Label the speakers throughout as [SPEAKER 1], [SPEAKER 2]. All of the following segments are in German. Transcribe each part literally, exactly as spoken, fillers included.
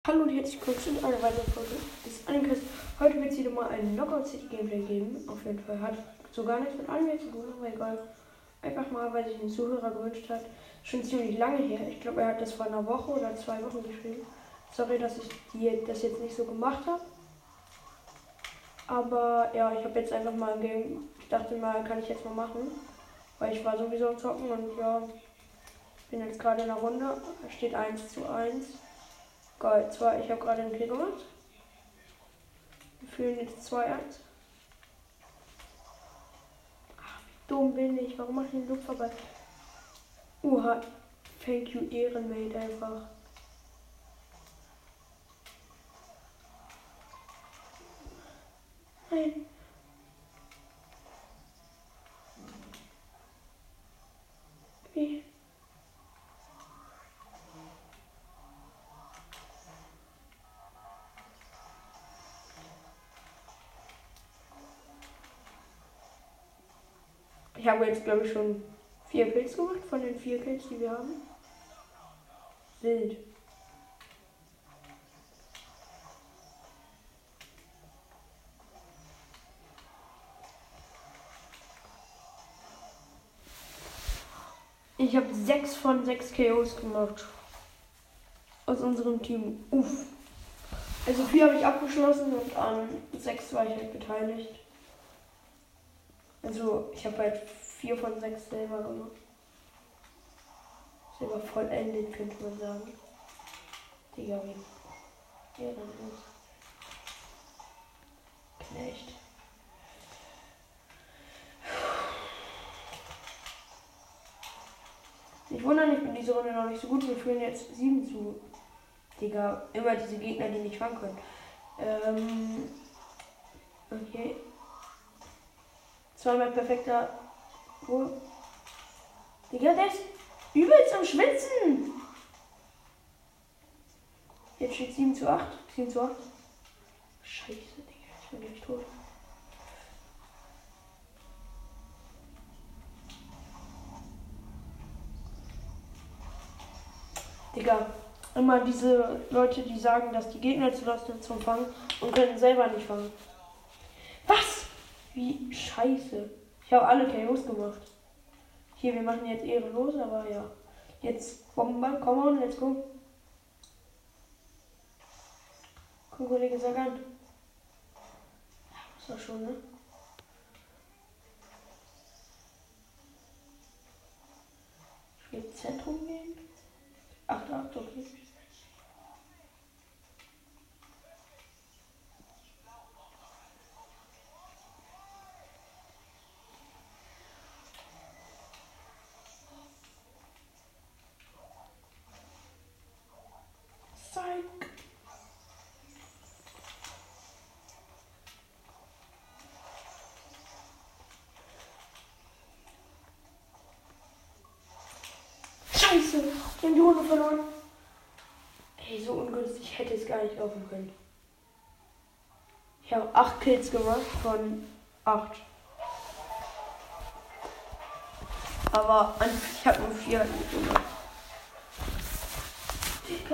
[SPEAKER 1] Hallo und herzlich willkommen zu einer weiteren Folge des Animecast. Heute wird es wieder mal ein Knockout City Gameplay geben. Auf jeden Fall hat so gar nichts mit Anime zu tun, aber egal. Einfach mal, weil sich ein Zuhörer gewünscht hat. Schon ziemlich lange her. Ich glaube, er hat das vor einer Woche oder zwei Wochen geschrieben. Sorry, dass ich die, das jetzt nicht so gemacht habe. Aber ja, ich habe jetzt einfach mal ein Game. Ich dachte mal, kann ich jetzt mal machen. Weil ich war sowieso am Zocken und ja, bin jetzt gerade in der Runde. Es steht eins zu eins. Geil, zwar, ich habe gerade einen Kill gemacht. Wir führen jetzt zwei eins. Ach, wie dumm bin ich. Warum mache ich den Luft vorbei? Uha, thank you, Ehrenmate einfach. Nein. Wie? Ich habe jetzt, glaube ich, schon vier Kills gemacht von den vier Kills, die wir haben. Wild. Ich habe sechs von sechs K Os gemacht. Aus unserem Team. Uff. Also vier habe ich abgeschlossen und an sechs war ich halt beteiligt. Also ich habe halt vier von sechs selber gemacht. Selber vollendet, könnte man sagen. Digga, wie ehrenlos. Knecht. Ich wundere, ich bin diese Runde noch nicht so gut. Wir führen jetzt sieben zu. Digga, immer diese Gegner, die nicht fangen können. Ähm. Okay. Zweimal perfekter. Wo? Digga, der ist übelst am Schwitzen. Jetzt steht sieben zu acht. sieben zu acht. Scheiße, Digga, ich bin gleich tot. Digga, immer diese Leute, die sagen, dass die Gegner zu lost sind zum Fangen und können selber nicht fangen. Was? Wie scheiße. Ich habe alle K Os gemacht. Hier, wir machen jetzt ehrenlos, aber ja. Jetzt Bomber, come on, let's go. Komm, Kollege, sag an. Ist doch schon, ne? Ich will ins Zentrum gehen. acht acht, okay. Psych. Scheiße, wir haben die Runde verloren. Ey, so ungünstig, ich hätte es gar nicht laufen können. Ich habe acht Kills gemacht von acht. Aber ich habe nur vier gemacht. Digga.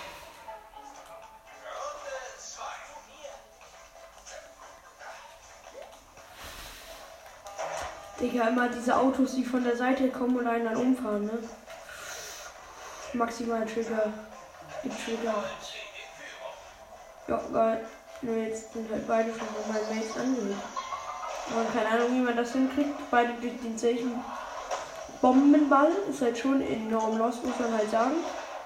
[SPEAKER 1] Digga, immer diese Autos, die von der Seite kommen und einen dann umfahren, ne? Maximal Trigger. Getriggert. Ja, geil. Nur jetzt sind halt beide schon von meinen Mates angelegt. Aber keine Ahnung, wie man das hinkriegt. Beide durch den selben Bombenball. Ist halt schon enorm lost, muss man halt sagen.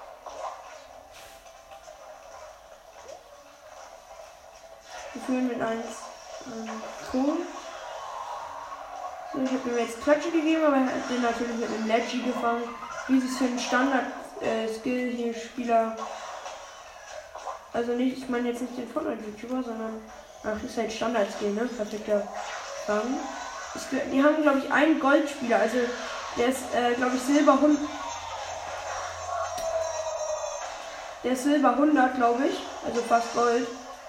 [SPEAKER 1] Wir führen mit eins Ton. So, ich habe ihm jetzt Klatsche gegeben, aber er hat den natürlich mit einem Leggy gefangen. Wie es für einen Standard-Skill äh, hier Spieler. Also nicht, ich meine jetzt nicht den Fortnite-YouTuber, sondern ach, ist halt Standard-Skill, ne? Perfekter Fang. Die haben, glaube ich, einen Goldspieler, also der ist, äh, glaube ich, Silber hundert. Der ist Silber hundert, glaube ich, also fast Gold.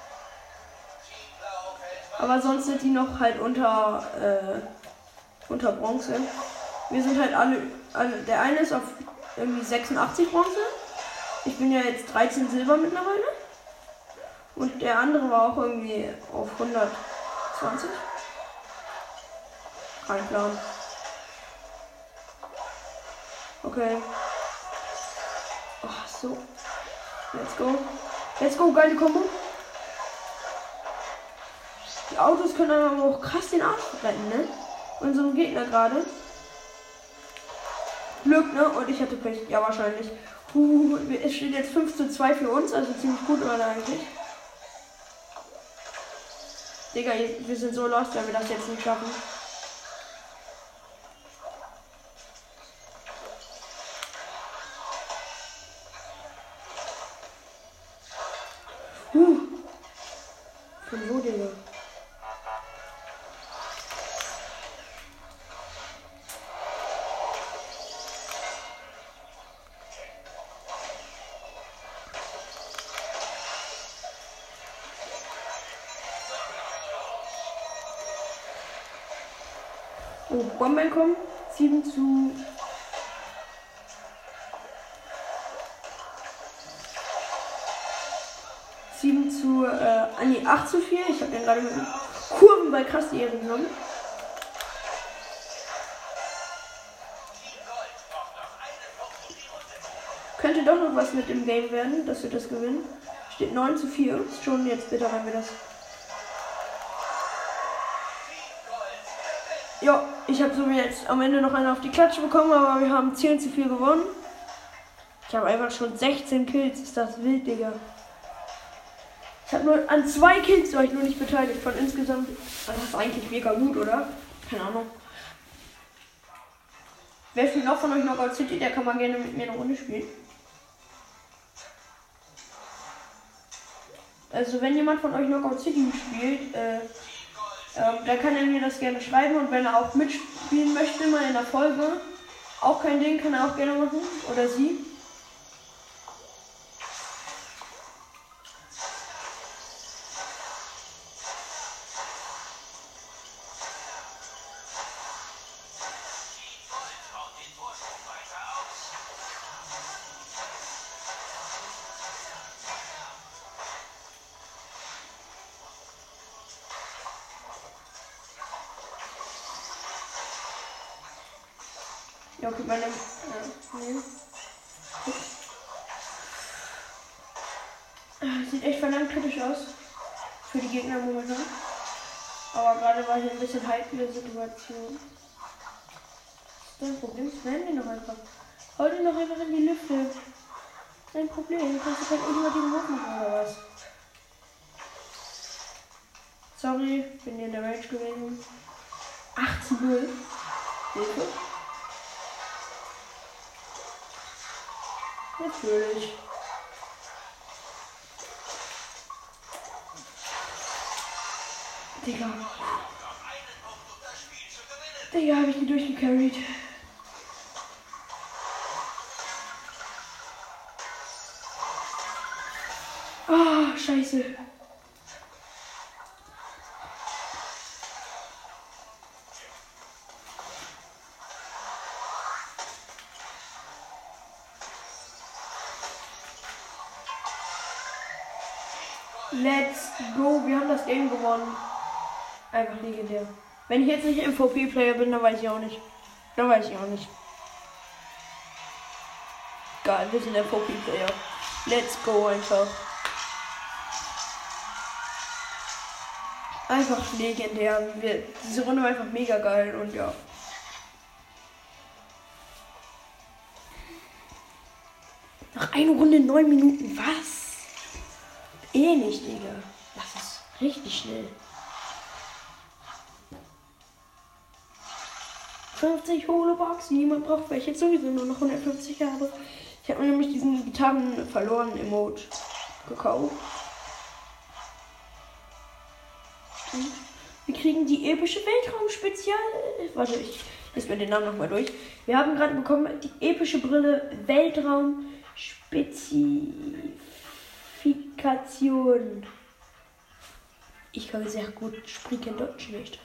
[SPEAKER 1] Aber sonst sind die noch halt unter, äh, unter Bronze. Wir sind halt alle, alle, der eine ist auf irgendwie sechsundachtzig Bronze Ich bin ja jetzt dreizehn Silber mittlerweile. Und der andere war auch irgendwie auf hundertzwanzig. Kein Plan. Okay. Ach so. Let's go. Let's go, geile Kombo. Die Autos können aber auch krass den Arsch retten, ne? Unsere Gegner gerade. Glück, ne? Und ich hatte Pech. Ja, wahrscheinlich. Uh, es steht jetzt fünf zu zwei für uns, also ziemlich gut oder eigentlich. Digga, wir sind so lost, wenn wir das jetzt nicht schaffen. Uh. Von wo, Digga? Oh, Bomben kommen. sieben zu. sieben zu. Äh, nee, acht zu vier. Ich habe den gerade mit Kurven bei krass die Ehre genommen. Könnte doch noch was mit dem Game werden, dass wir das gewinnen. Steht neun zu vier. Ist schon jetzt bitter, wenn wir das. Ja, ich habe so jetzt am Ende noch eine auf die Klatsche bekommen, aber wir haben zehn zu vier gewonnen. Ich habe einfach schon sechzehn Kills. Ist das wild, Digga. Ich habe nur an zwei Kills war ich nur nicht beteiligt. Von insgesamt. Das ist eigentlich mega gut, oder? Keine Ahnung. Wer spielt noch von euch Knockout City? Der kann mal gerne mit mir eine Runde spielen. Also wenn jemand von euch Knockout City spielt, äh, Ähm, dann kann er mir das gerne schreiben und wenn er auch mitspielen möchte, mal in der Folge, auch kein Ding, kann er auch gerne machen. Oder sie. Ja, okay, meine. Äh, nee. Sieht echt verdammt kritisch aus. Für die Gegner momentan. Aber gerade war hier ein bisschen heikle Situation. Das ist ein Problem. Spam den noch einfach. Hau den noch einfach in die Lüfte. Kein Problem. Kannst du keinen ultimativen Wurf machen oder was? Sorry, bin hier in der Range gewesen. acht zu null. Hilfe. Natürlich. Digga. Digga, habe ich die durchgecarried. Ah, oh, scheiße. Let's go, wir haben das Game gewonnen. Einfach legendär. Wenn ich jetzt nicht M V P-Player bin, dann weiß ich auch nicht. Dann weiß ich auch nicht. Geil, wir sind M V P-Player. Let's go einfach. Einfach legendär. Wir, diese Runde war einfach mega geil und ja. Nach einer Runde neun Minuten, was? Eh nicht, Digga. Das ist richtig schnell. fünfzig Holobox. Niemand braucht welche. Jetzt sowieso nur noch hundertfünfzig habe. Ich habe mir nämlich diesen Gitarren verloren Emote gekauft. Und wir kriegen die epische Weltraum-Spezial. Warte, ich lese mir den Namen nochmal durch. Wir haben gerade bekommen die epische Brille Weltraum-Spezifikation. Ich kann sehr gut sprechen Deutsch nicht.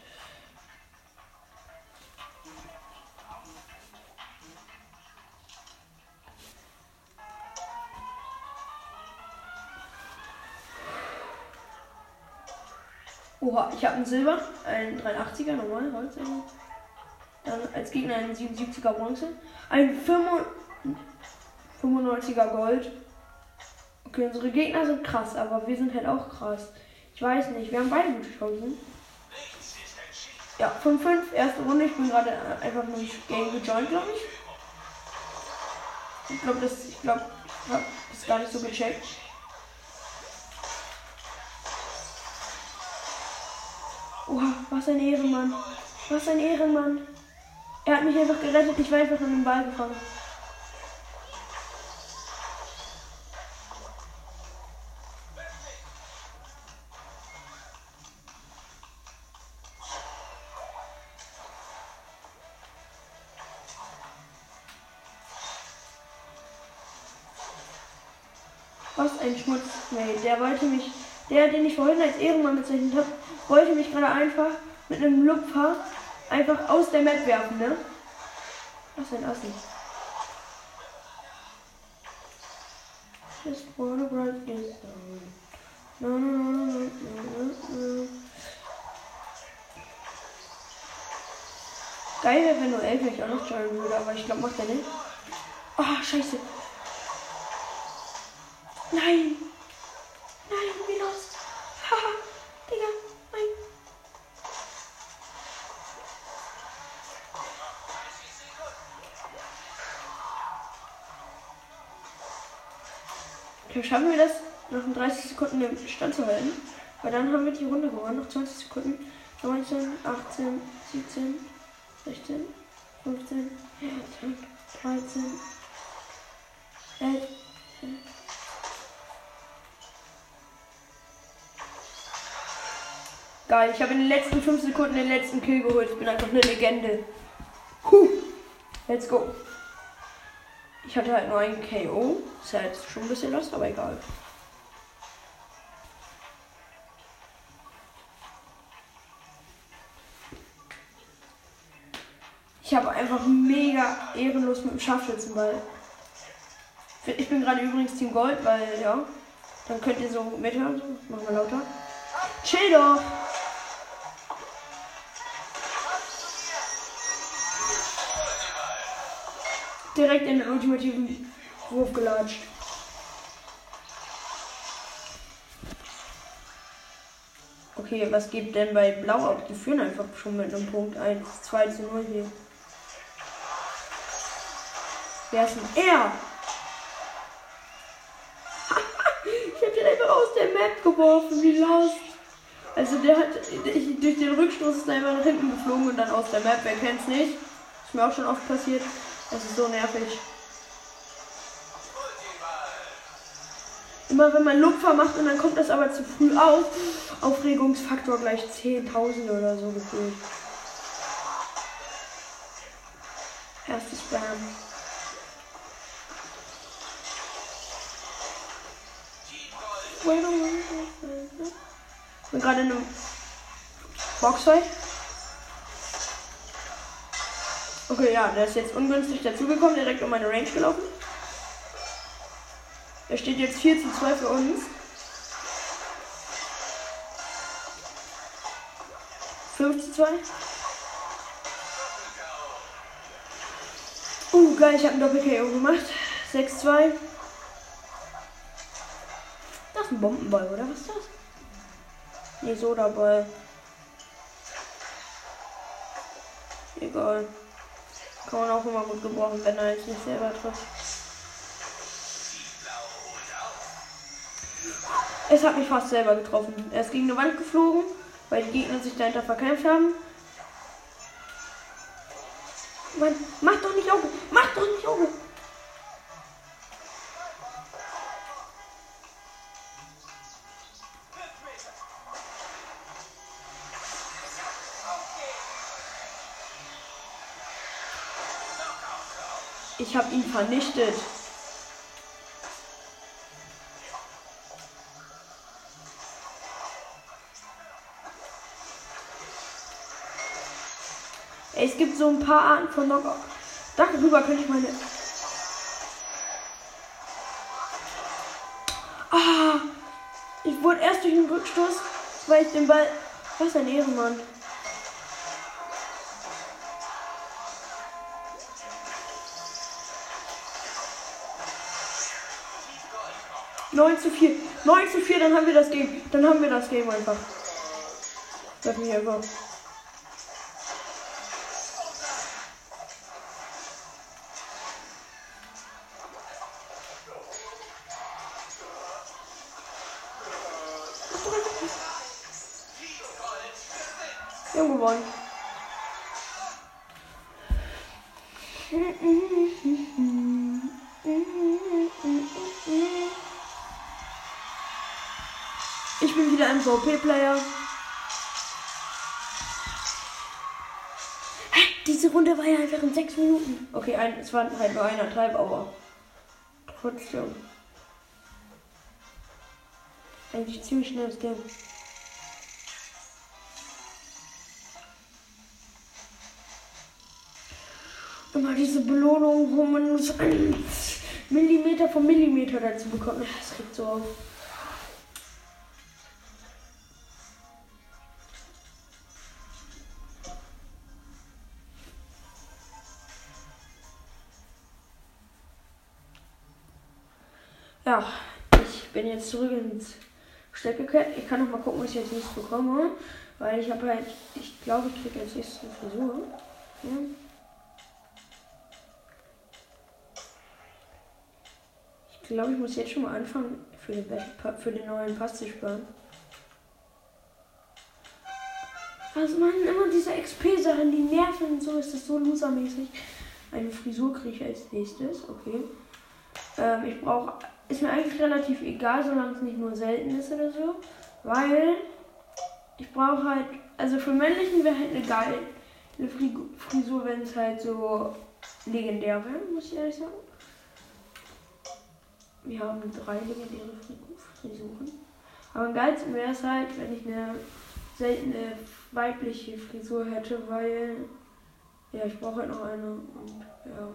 [SPEAKER 1] Oha, ich habe einen Silber, einen dreiundachtziger normal, Holz. Dann als Gegner einen siebenundsiebziger Bronze, ein fünfundneunziger Gold. Okay, unsere Gegner sind krass, aber wir sind halt auch krass. Ich weiß nicht, wir haben beide gute Chancen. Ja, fünf fünf, erste Runde. Ich bin gerade einfach nur ins Game gejoint, glaube ich. Ich glaube, das, ich glaube, ich habe das gar nicht so gecheckt. Oha, was ein Ehrenmann. Was ein Ehrenmann. Er hat mich einfach gerettet, ich war einfach in den Ball gefangen. Was ein Schmutz. Nee, der wollte mich, der, den ich vorhin als Ehrenmann bezeichnet habe, wollte mich gerade einfach mit einem Lupfer einfach aus der Map werfen, ne? Was ein Assi. Just wanna break this down. No, no, no, no, no, no. Geil wäre, wenn nur elf ich auch noch joinen würde, aber ich glaube, macht er nicht. Oh, scheiße. Nein! Nein, wie lost! Haha! Digga, nein! Okay, schaffen wir das, noch in dreißig Sekunden den Stand zu halten? Weil dann haben wir die Runde gewonnen. Noch zwanzig Sekunden. neunzehn, achtzehn, siebzehn, sechzehn, fünfzehn, vierzehn, dreizehn, elf. Geil, ich habe in den letzten fünf Sekunden den letzten Kill geholt. Ich bin einfach eine Legende. Huh. Let's go. Ich hatte halt nur einen K O. Ist halt schon ein bisschen lost, aber egal. Ich habe einfach mega ehrenlos mit dem Scharfschützenball. Ich bin gerade übrigens Team Gold, weil ja, dann könnt ihr so mithören. Machen wir lauter. Chill doch! Direkt in den ultimativen Wurf gelatscht. Okay, was gibt denn bei Blau ab? Die führen einfach schon mit einem Punkt eins, zwei zu null hier. Wer ist denn er? Ich hab den einfach aus der Map geworfen, wie lost. Also der hat, ich, durch den Rückstoß ist er einfach nach hinten geflogen und dann aus der Map, wer kennt's nicht? Ist mir auch schon oft passiert. Das ist so nervig. Immer wenn man Lupfer macht und dann kommt das aber zu früh auf, Aufregungsfaktor gleich zehntausend oder so gefühlt. Erstes Spam. Ich bin gerade in einem Boxfight. Okay, ja, der ist jetzt ungünstig dazugekommen, direkt um meine Range gelaufen. Er steht jetzt vier zu zwei für uns. fünf zu zwei. Uh, geil, ich habe einen Doppel-K O gemacht. sechs zu zwei. Das ist ein Bombenball, oder? Was ist das? Nee, Sodaball. Egal. Kann man auch immer gut gebrauchen, wenn er jetzt nicht selber trifft. Es hat mich fast selber getroffen. Er ist gegen eine Wand geflogen, weil die Gegner sich dahinter verkämpft haben. Mann, mach doch nicht Auge! Mach doch nicht Auge! Ich habe ihn vernichtet. Es gibt so ein paar Arten von Knockout. Darüber könnte ich meine... Ah! Ich wurde erst durch den Rückstoß, weil ich den Ball Was ein Ehrenmann. neun zu vier. neun zu vier, dann haben wir das Game. Dann haben wir das Game einfach. Sag mir einfach. Wir haben gewonnen. Ich bin wieder ein V P-Player. Diese Runde war ja einfach in sechs Minuten. Okay, ein, es waren halt nur eineinhalb, aber trotzdem. Eigentlich ziemlich schnelles Game. Immer diese Belohnung, wo man nur so einen Millimeter von Millimeter dazu bekommt. Das regt so auf. Ja, ich bin jetzt zurück ins Steck gekehrt. Ich kann noch mal gucken, was ich jetzt nächstes bekomme. Weil ich habe halt, ich glaube, ich kriege als nächstes eine Frisur. Ja. Ich glaube, ich muss jetzt schon mal anfangen, für den, für den neuen Pass zu sparen. Also man, immer diese X P-Sachen, die nerven und so, ist das so losermäßig. Eine Frisur kriege ich als nächstes, okay. Ähm, ich brauche, ist mir eigentlich relativ egal, solange es nicht nur selten ist oder so. Weil ich brauche halt, also für männlichen wäre halt eine geile Frisur, wenn es halt so legendär wäre, muss ich ehrlich sagen. Wir haben drei legendäre Frisuren. Aber am geilsten wäre es halt, wenn ich eine seltene weibliche Frisur hätte, weil ja, ich brauche halt noch eine und ja.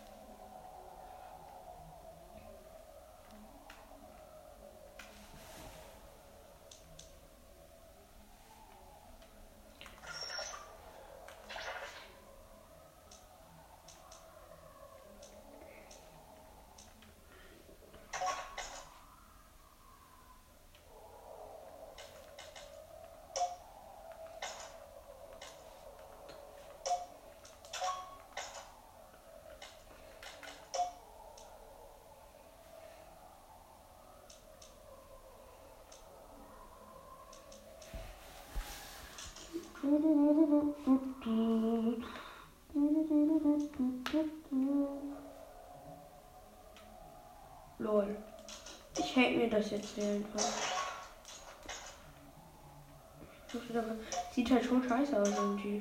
[SPEAKER 1] Lol. Ich hänge mir das jetzt hier einfach. Sieht halt schon scheiße aus irgendwie.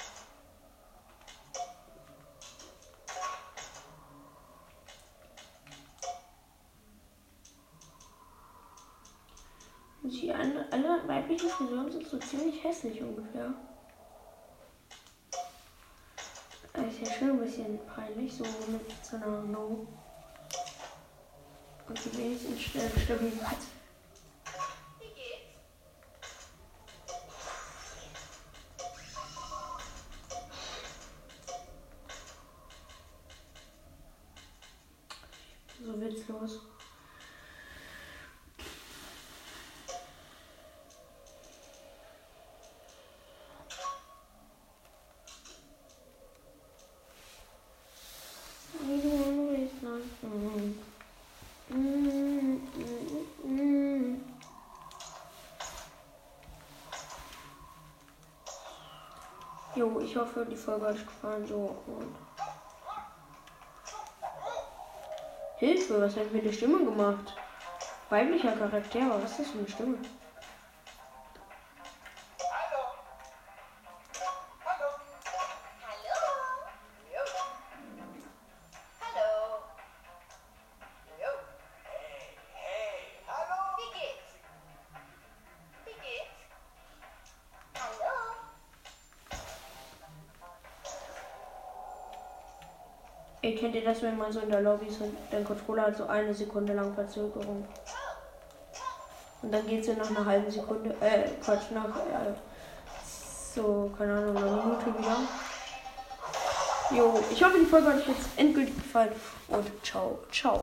[SPEAKER 1] Die alle, alle weiblichen Frisuren sind so ziemlich hässlich ungefähr. Das ist ja schon ein bisschen peinlich, so mit so einer No. Und die wenigstens stabil hat. Wie geht's? So witzlos. Jo, ich hoffe, die Folge hat euch gefallen. So und Hilfe, was hat mir die Stimme gemacht? Weiblicher Charakter, was ist das für eine Stimme? Ey, kennt ihr das, wenn man so in der Lobby ist und der Controller hat so eine Sekunde lang Verzögerung? Und dann geht es ja nach einer halben Sekunde, äh, Quatsch, nach, äh, so, keine Ahnung, eine Minute wieder. Jo, ich hoffe, die Folge hat euch jetzt endgültig gefallen und ciao, ciao.